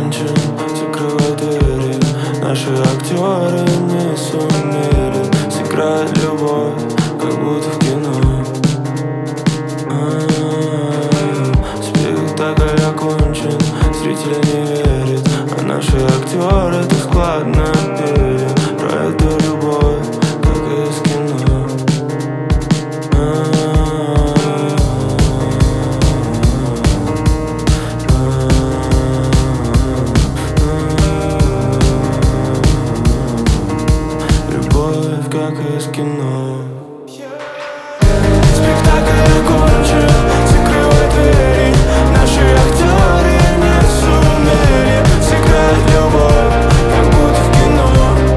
окончен, закрывай двери. Наши актеры не сумели сыграть любовь, как будто в кино. Спектакль окончен, зрители не верят, а наши актеры так складно пели про эту любовь, как из кино. Любовь, как из кино. Спектакль окончен, закрывай двери. Наши актеры не сумели сыграть любовь, как будто в кино.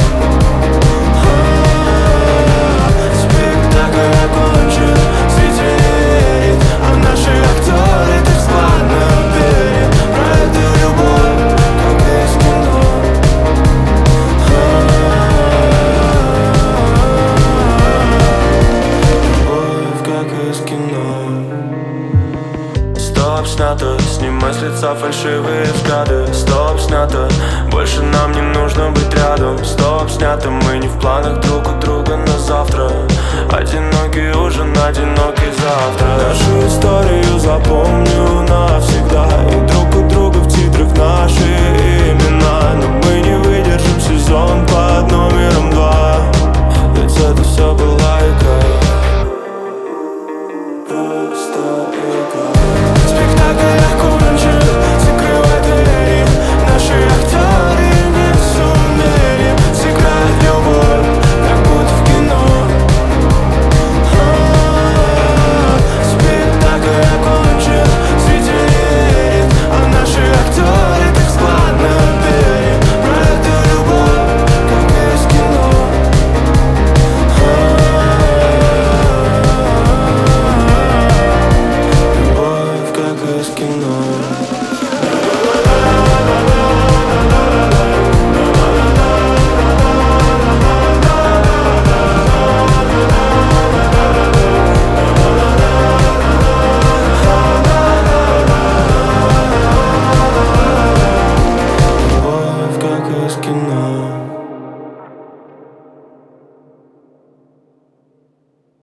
Спектакль окончен, зритель не верит, а наши актеры так складно пели про эту любовь, как из кино. Любовь, как из кино. Стоп, снято, снимай с лица фальшивые взгляды. Стоп, снято, больше нам не нужно быть рядом. Стоп, снято, мы не в планах друг у друга на завтра. Одинокий ужин, одинокий